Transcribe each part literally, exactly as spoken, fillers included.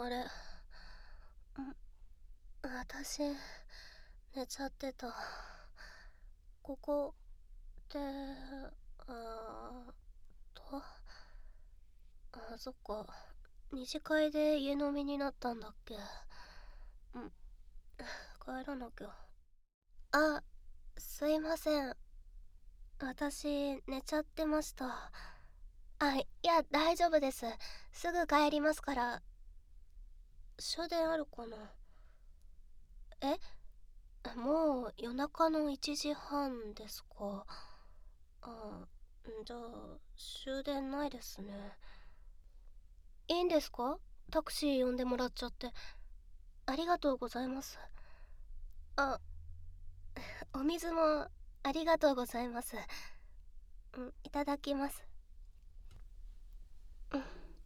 あれ、ん私、寝ちゃってた。ここって、あーと、あ、そっか。二次会で家飲みになったんだっけ。うん、帰らなきゃ。あ、すいません。私、寝ちゃってました。あ、いや、大丈夫です。すぐ帰りますから。終電あるかな。え、もう夜中のいちじはんですか。あ、じゃあ終電ないですね。いいんですか？タクシー呼んでもらっちゃって。ありがとうございます。あ、お水もありがとうございます。うん、いただきます。うん、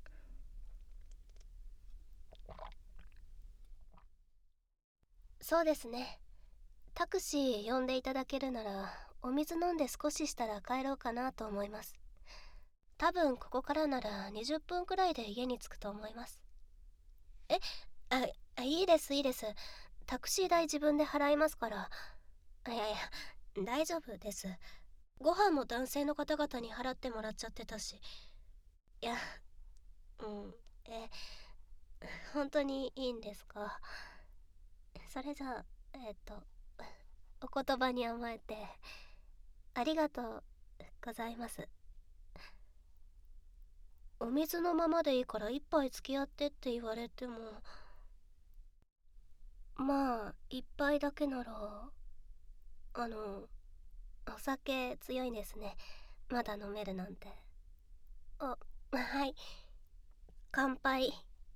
そうですね。タクシー呼んでいただけるならお水飲んで少ししたら帰ろうかなと思います。多分ここからならにじゅっぷんくらいで家に着くと思います。え、あ、あいいですいいです。タクシー代自分で払いますから。いやいや、大丈夫です。ご飯も男性の方々に払ってもらっちゃってたし。いや、うん、え、本当にいいんですか？それじゃあ、えっと、お言葉に甘えて、ありがとうございます。お水のままでいいから一杯付き合ってって言われても、まあ、一杯だけなら、あの、お酒強いんですね。まだ飲めるなんて。あ、はい。乾杯。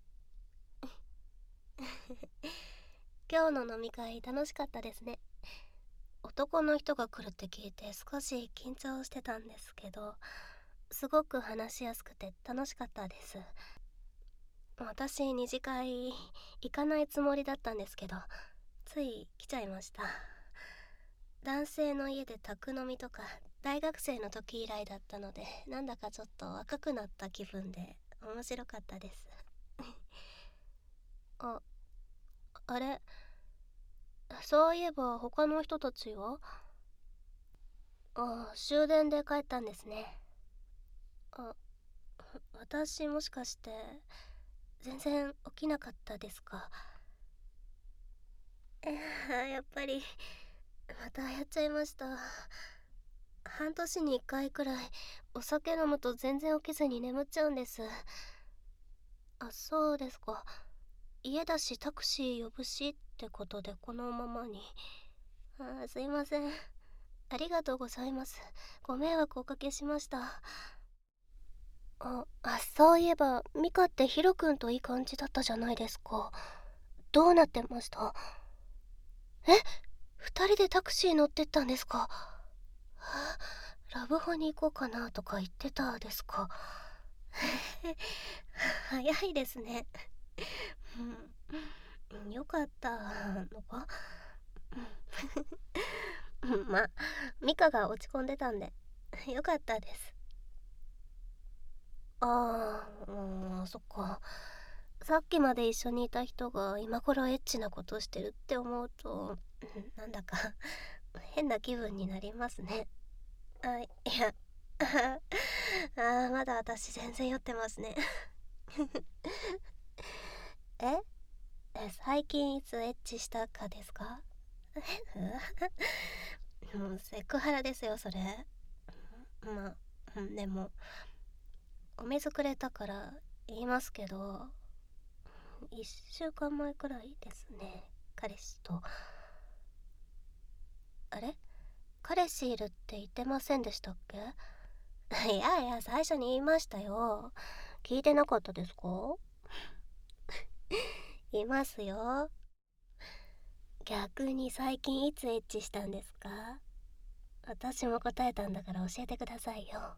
今日の飲み会楽しかったですね。男の人が来るって聞いて少し緊張してたんですけど、すごく話しやすくて楽しかったです。私二次会行かないつもりだったんですけど、つい来ちゃいました。男性の家で宅飲みとか大学生の時以来だったので、なんだかちょっと若くなった気分で面白かったです。あ、あれ、そういえば他の人たちは？あ、終電で帰ったんですね。あ、私もしかして全然起きなかったですか？えー、やっぱりまたやっちゃいました。半年にいっかいくらいお酒飲むと全然起きずに眠っちゃうんです。あ、そうですか。家だしタクシー呼ぶしってことでこのままに。あ、すいません。ありがとうございます。ご迷惑おかけしました。あ、あ、そういえばミカってヒロくんといい感じだったじゃないですか。どうなってました？え、二人でタクシー乗ってったんですか？はあ、ラブホに行こうかなとか言ってたですか？早いですね。うん、よかったのか。うん、ま、ミカが落ち込んでたんでよかったです。ああ、うん、そっか。さっきまで一緒にいた人が今頃エッチなことしてるって思うと、うん、なんだか変な気分になりますね。あ、いや、あー、まだ私全然酔ってますね。ええ、最近いつエッチしたかですか？もうセクハラですよそれ。まあ、うん、でもお水くれたから言いますけど、いっしゅうかんまえくらいですね、彼氏と。あれ、彼氏いるって言ってませんでしたっけ？いやいや、最初に言いましたよ。聞いてなかったですか？いますよ。逆に最近いつエッチしたんですか？私も答えたんだから教えてくださいよ。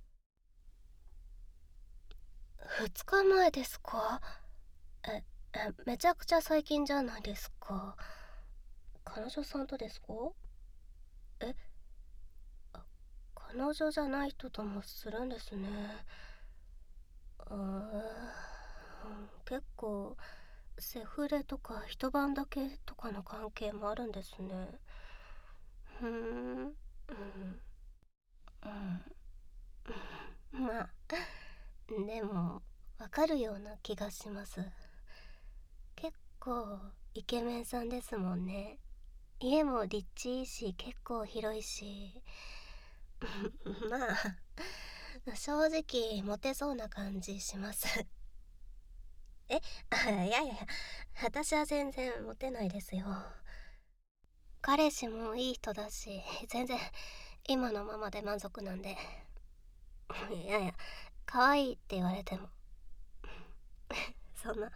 ふつかまえですか？え、え、めちゃくちゃ最近じゃないですか。彼女さんとですか？え、あ、彼女じゃない人ともするんですね。うーん、 結構セフレとか一晩だけとかの関係もあるんですね。ふーん、うん、うん、まあでもわかるような気がします。結構イケメンさんですもんね。家も立地いいし結構広いしまあ正直モテそうな感じしますえあ、いやいやいや、私は全然モテないですよ。彼氏もいい人だし、全然今のままで満足なんで。いやいや、可愛いって言われてもそんな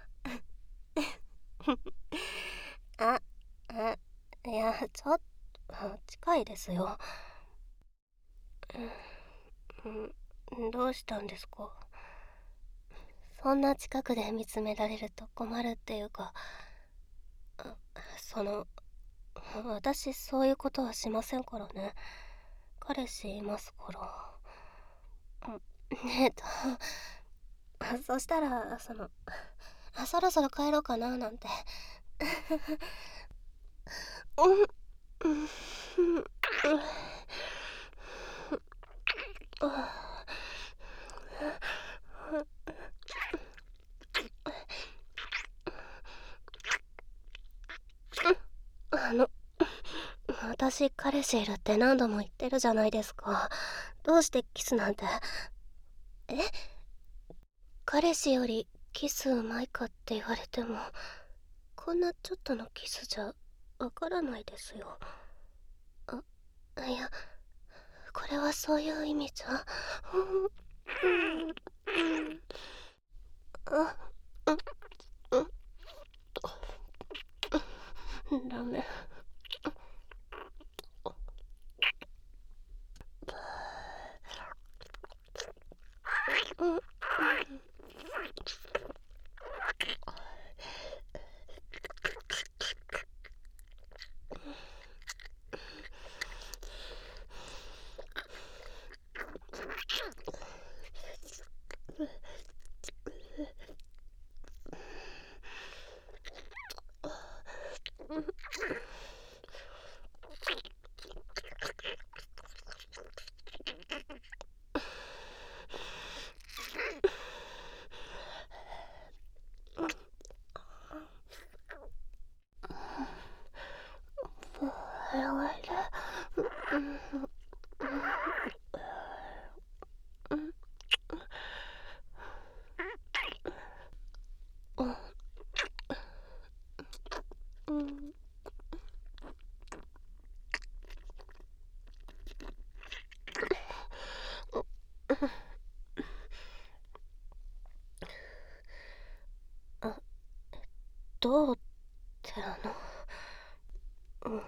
あ、あ、いや、ちょっと近いですよ。うん、どうしたんですか？そんな近くで見つめられると困るっていうか、あその、私そういうことはしませんからね。彼氏いますから。うんえっと、そしたら、その、そろそろ帰ろうかななんて。うん、うん、うん、あの、私彼氏いるって何度も言ってるじゃないですか。どうしてキスなんて。え彼氏よりキスうまいかって言われても、こんなちょっとのキスじゃわからないですよ。あ、いや、これはそういう意味じゃ。うんうんうんあうんうんダメ。うんやばいね。うんうんあ、どうってあの、うん、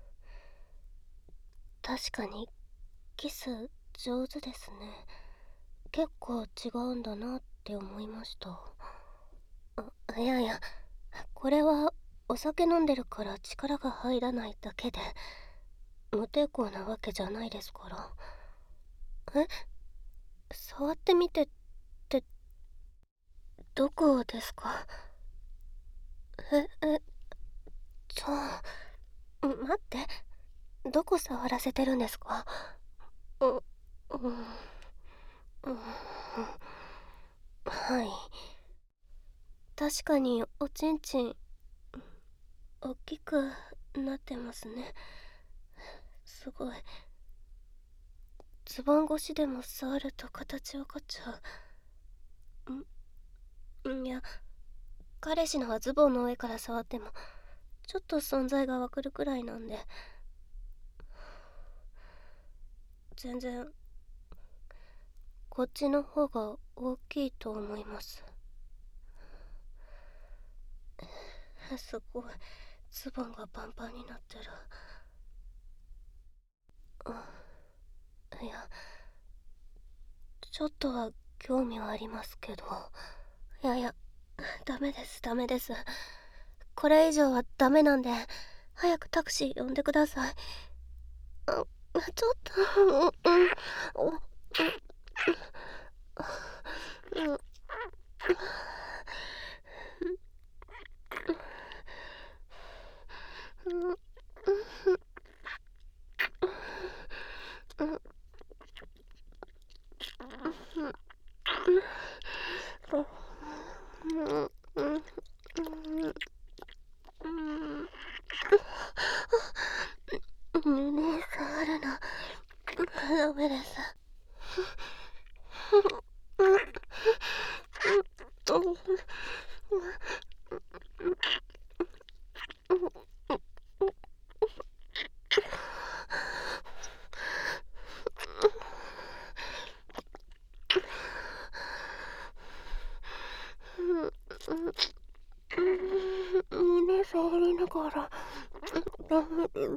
確かにキス上手ですね。結構違うんだなって思いました。あ、いやいや、これはお酒飲んでるから力が入らないだけで、無抵抗なわけじゃないですから。え触ってみてってどこですか？ええちょ待って、どこ触らせてるんですか？ううんうんはい、確かにおちんちん大きくなってますね。すごい。ズボン越しでも触ると形わかっちゃうんいや、彼氏のはズボンの上から触ってもちょっと存在がわかるくらいなんで、全然こっちの方が大きいと思います。すごい、ズボンがパンパンになってる。いや、ちょっとは興味はありますけど。いやいや、ダメですダメです。これ以上はダメなんで、早くタクシー呼んでください。あちょっとうんうんうん胸触るのダメです。胸触りながらダメです。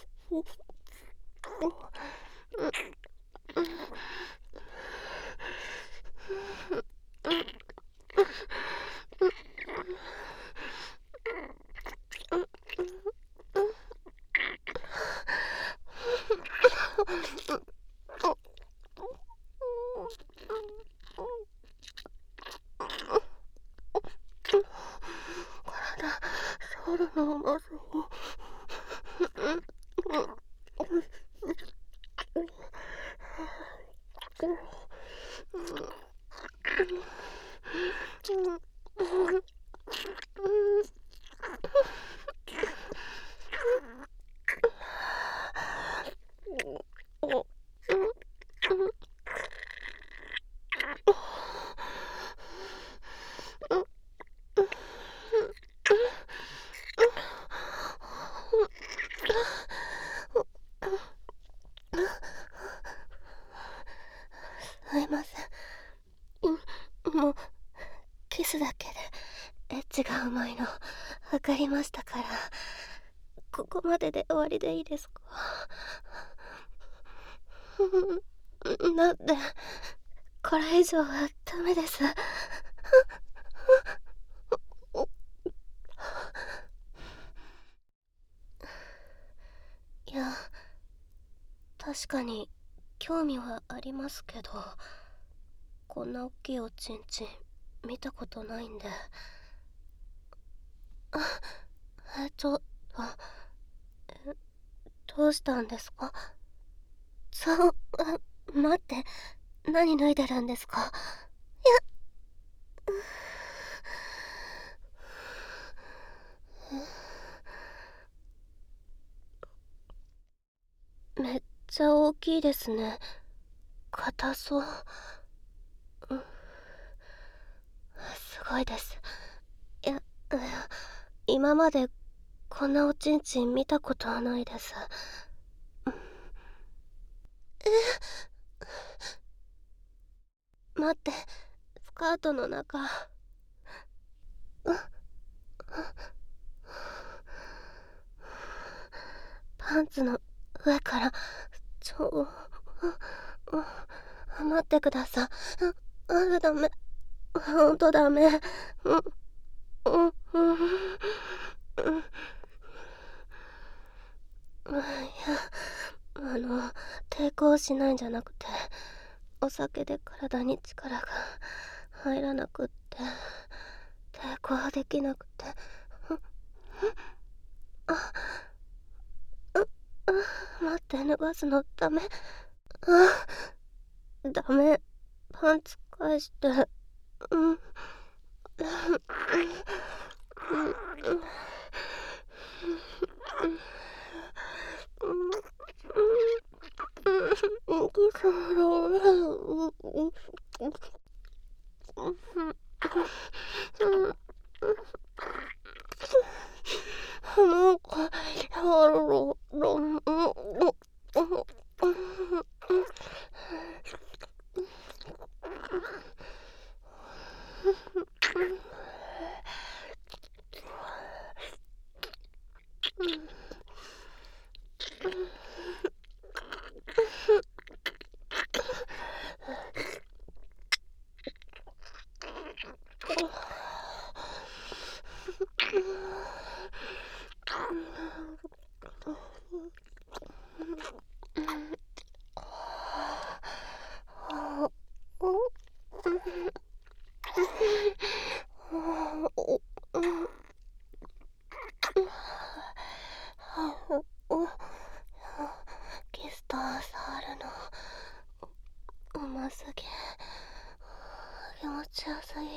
体触るのうまそう。すいません。もうキスだけでエッチがうまいの分かりましたから、ここまでで終わりでいいですか？だってこれ以上はダメです。いや、確かに興味はありますけど、こんな大きいおちんちん見たことないんで。あ、えっとあえどうしたんですか？そう、あ、待って、何脱いでるんですか？めっちゃ大きいですね。硬そう。うん、すごいです。いや、いや今までこんなおちんちん見たことはないです。待って、スカートの中。パンツの上からちょ待ってください。ああ、ダメ、ほんとダメ。うんうんうんうん。いや、あの抵抗しないんじゃなくて、お酒で体に力が入らなくって、抵抗できなくて。ああ、待って、脱がすのダメ。あ、ダメ、パンツ返して。うん。なんかやろう。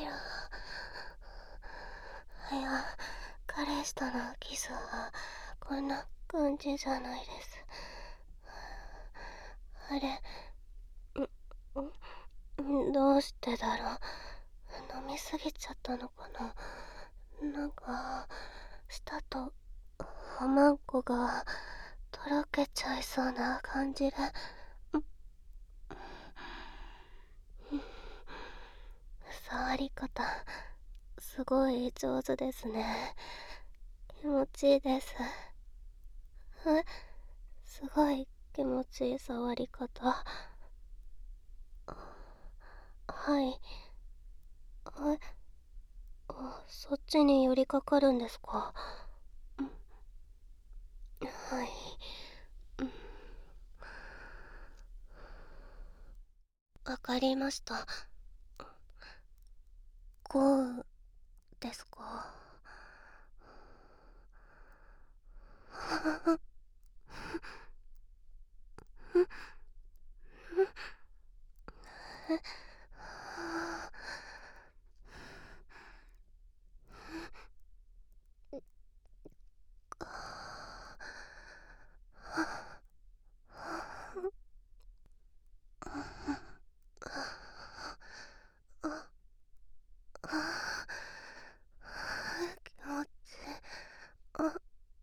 いや、彼氏とのキスはこんな感じじゃないです。あれ、んんどうしてだろう。飲みすぎちゃったのかな。なんか舌とおまんこがとろけちゃいそうな感じで、触り方すごい上手ですね。気持ちいいです。え、すごい気持ちいい触り方。はい。え、あ、そっちに寄りかかるんですか。はい。わかりました。こうですか。気持ちあ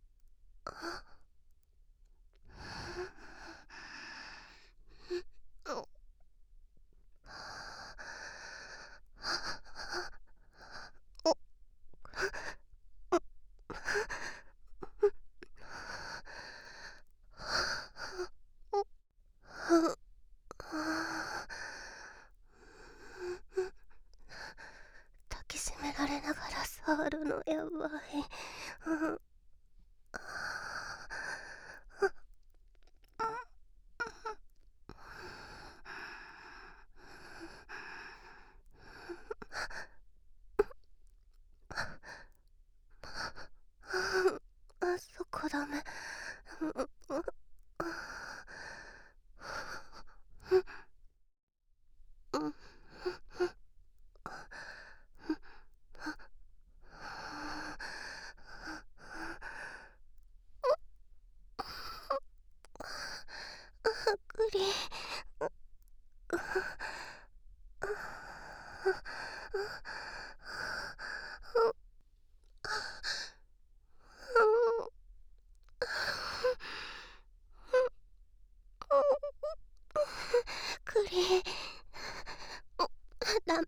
抱きしめられながら触るのやばい。あそこダメ。グリグリダメ。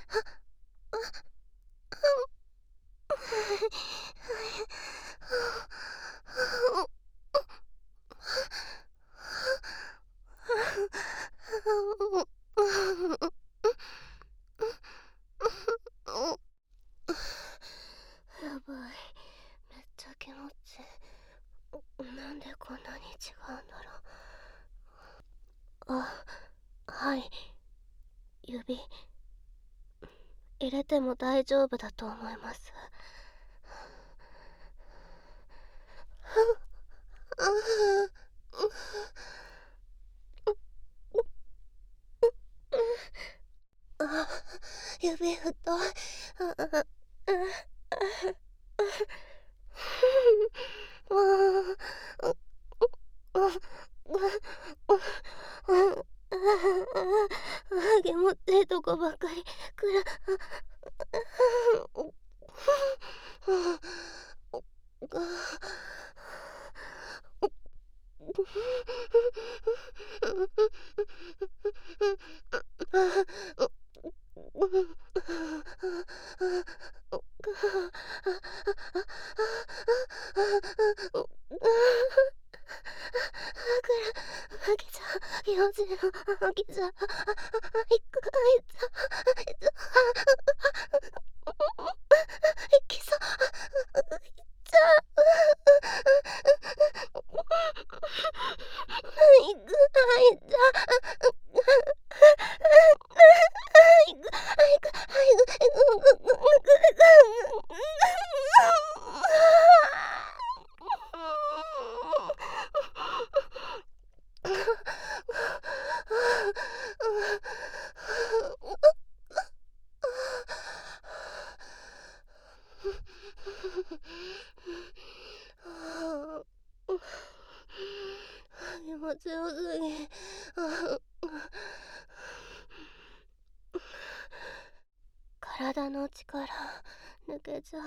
やばい、めっちゃ気持ちいい。なんでこんなに違うんだろう。あ、はい。指入れても大丈夫だと思います。あ、指太い。気持ちいいとこばかりくら。あきちゃん、気持ちいいの。あきちゃん、いく、いつ、いつ、いきそう。いっちゃう。いく、いっちゃう。いく、いく、いく、いく、いく、 体の力抜けちゃう。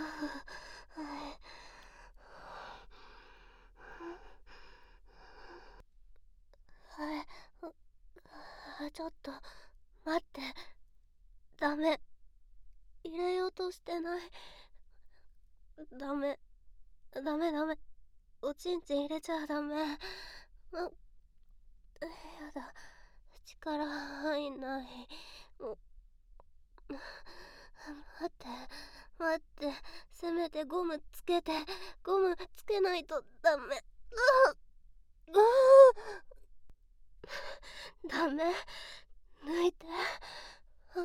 はいはい、ちょっと待って、ダメ、入れようとしてない。ダメダメダメ、おちんちん入れちゃダメ。うやだ、力入んない。う待って待って、せめてゴムつけて、ゴムつけないとダメ。ううダメ、抜いて。うん、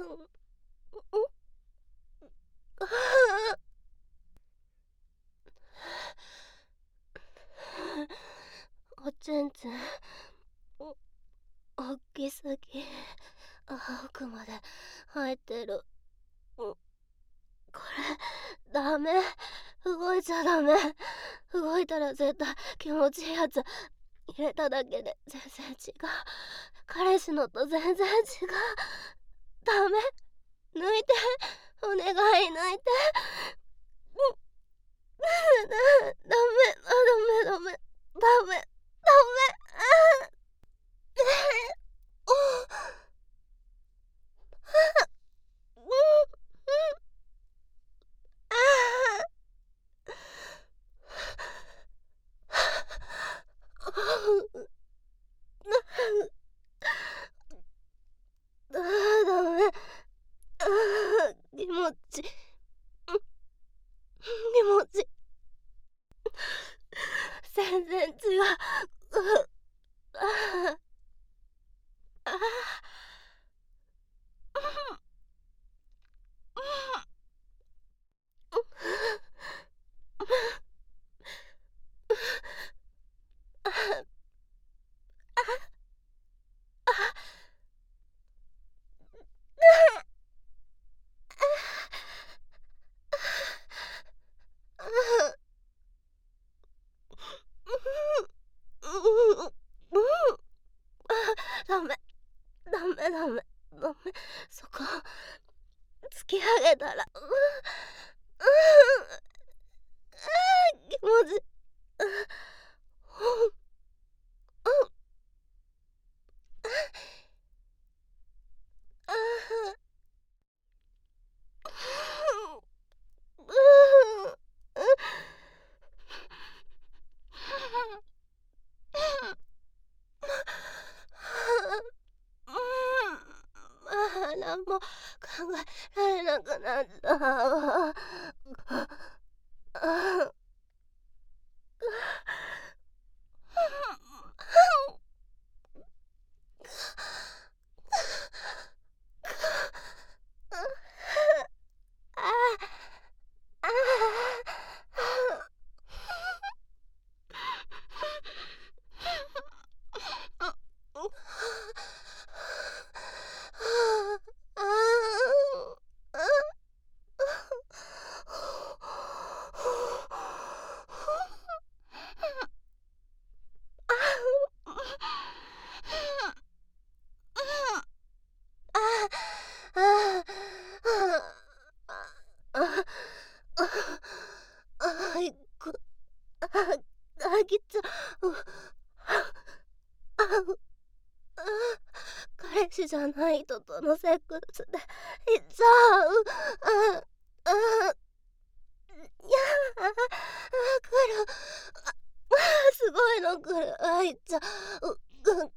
おちんちんお大きすぎ、奥まで入ってる。これダメ、動いちゃダメ。動いたら絶対気持ちいいやつ入れただけで全然違う。彼氏のと全然違う。ダメ、抜いて、お願い抜いて。ダメダメダメダメダメ。ダメ、気持ち気持ち全然違う。ああダメダメダメダメ、そこ突き上げたら、うんうん、気持ちうんうんあ、何も考えられなくなった。あきちゃう。彼氏じゃない人とのセックスでいっちゃう。ああいやあ来る。あすごいの来る。あいっちゃう。ぐんぐんぐん、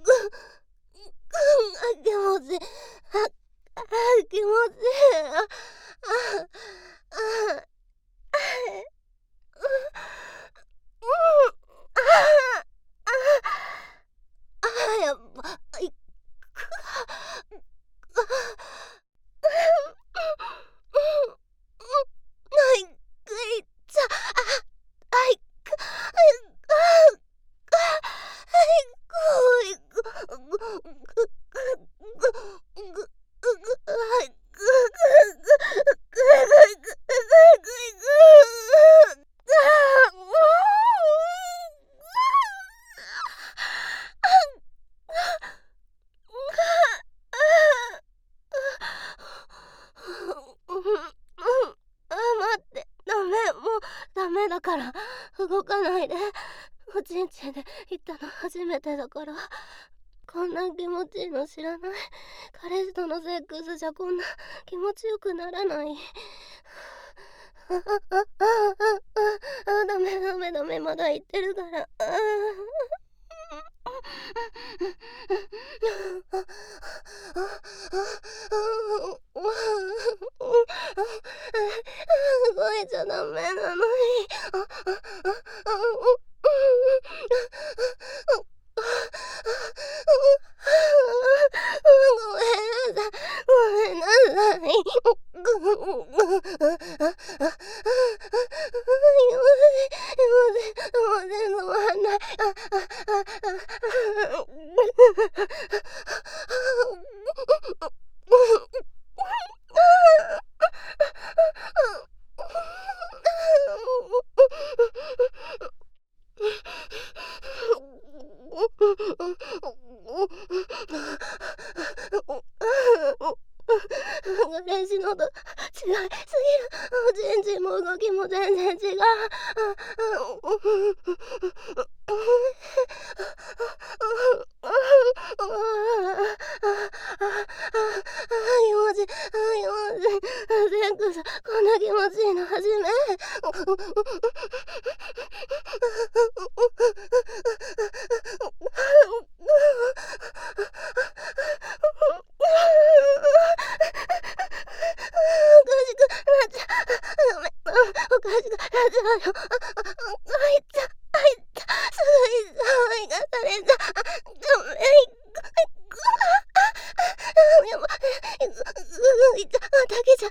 あ気持ちいい。ああ気持ちいい。ああああやっぱいくから動かないで。おちんちんで行ったの初めてだから。こんな気持ちいいの知らない。彼氏とのセックスじゃこんな気持ちよくならない。あああああああ、ダメダメダメ、まだ言ってるから。ああ動いちゃダメなのに。ごめんなさい。ごめんなさい。もう全然止まんない。彼氏のと違いすぎる。おちんちんも動きも全然違う。気持ちいい、気持ちいい。セックスこんな気持ちいいの初め。おかしくなっちゃうよ。入っちゃ入ったすぐいっちゃう。生かされちゃう。ごめん。やばい。すぐいっちゃう。だけじゃ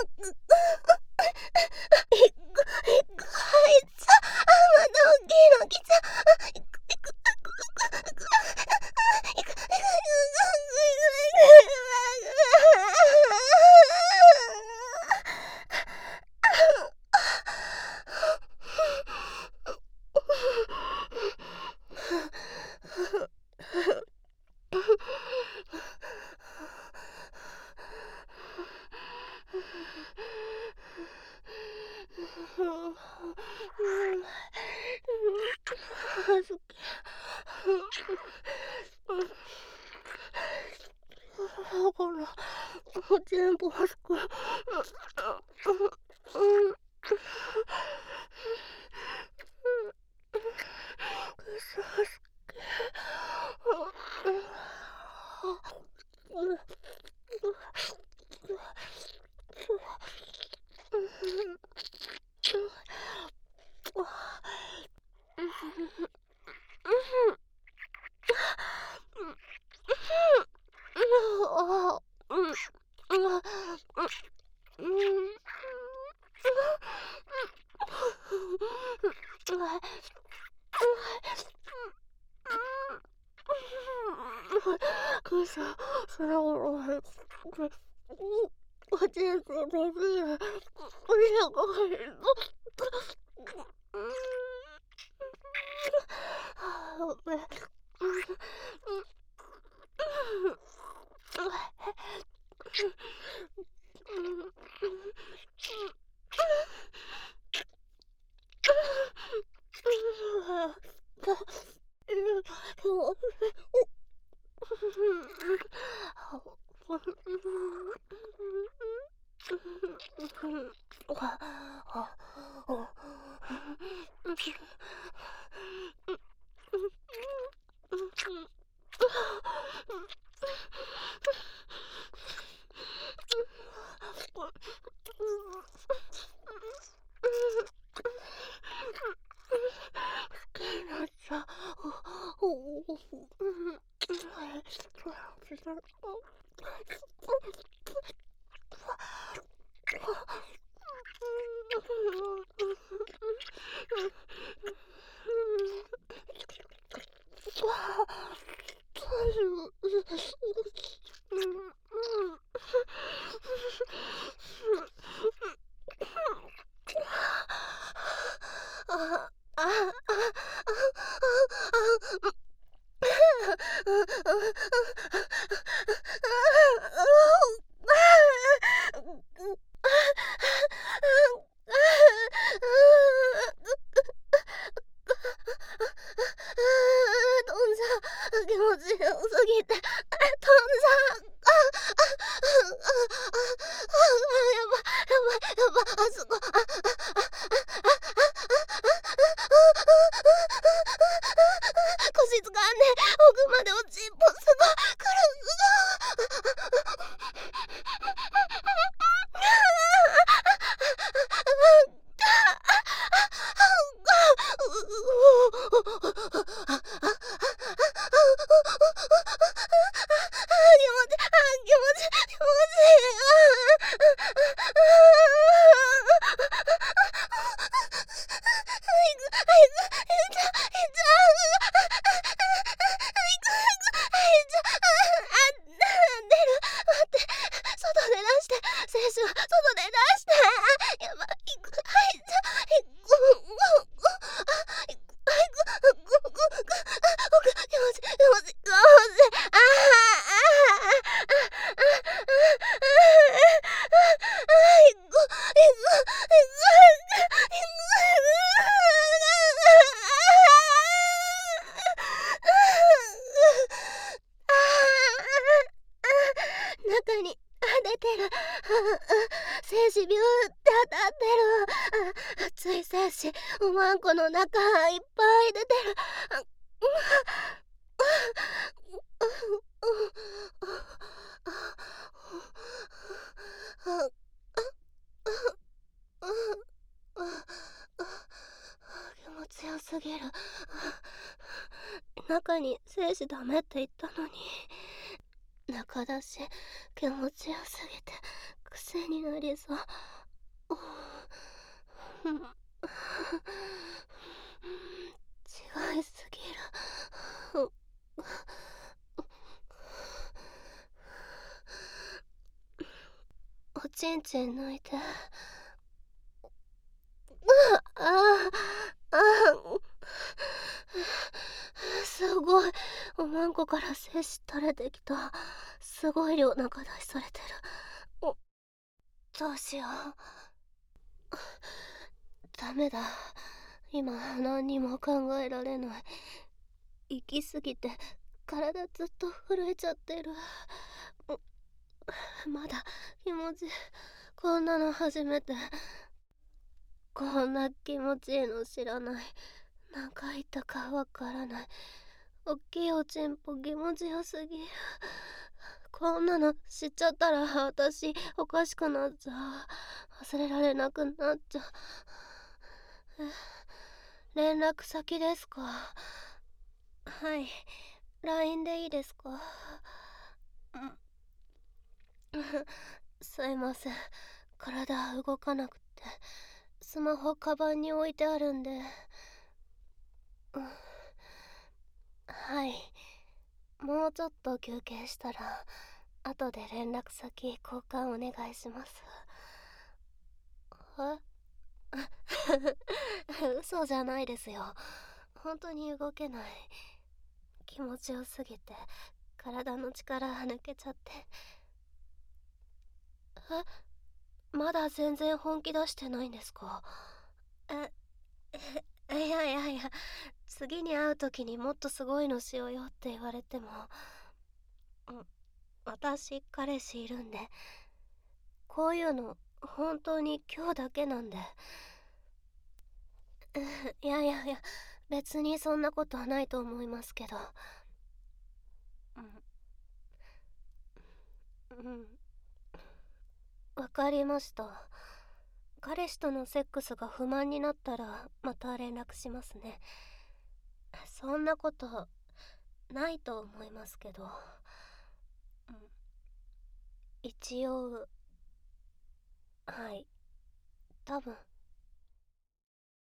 いくいく入っちゃう。また大きいの来ちゃう。いくいくいくいくいくいくおちんぽすく。くそ、それをおちんぽできる。おしゃが入る。ごめん。 そこ、あ、あ、あ、あ、あ、あ、腰つかんで奥までおちんぽすごいく中に出てる。精子ビューって当たってる。熱い精子おまんこの中いっぱい出てる。気持ちよすぎる。中に精子ダメって言ったのに。中だし気持ちよすぎて癖になりそう。違いすぎる。おちんちん抜いて。あああすごい。おまんこから精子垂れてきた。すごい量中出しされてる。お、どうしよう。ダメだ。今何にも考えられない。行き過ぎて体ずっと震えちゃってる。まだ気持ちこんなの初めて。こんな気持ちいいの知らない。何回言ったかわからない。おっきいおちんぽ気持ちよすぎる。こんなの知っちゃったら私おかしくなっちゃう。忘れられなくなっちゃう。連絡先ですか？はい、 ライン でいいですか？すいません、体動かなくて。スマホカバンに置いてあるんで。はい、もうちょっと休憩したら後で連絡先交換お願いします。え嘘じゃないですよ。本当に動けない。気持ちよすぎて体の力抜けちゃって。え、まだ全然本気出してないんですか？えいやいやいや、次に会う時にもっとすごいのしようよって言われても、私彼氏いるんで、こういうの本当に今日だけなんで。いやいやいや、別にそんなことはないと思いますけど。うんうん、わかりました。彼氏とのセックスが不満になったらまた連絡しますね。そんなことないと思いますけど、うん、一応、はい、多分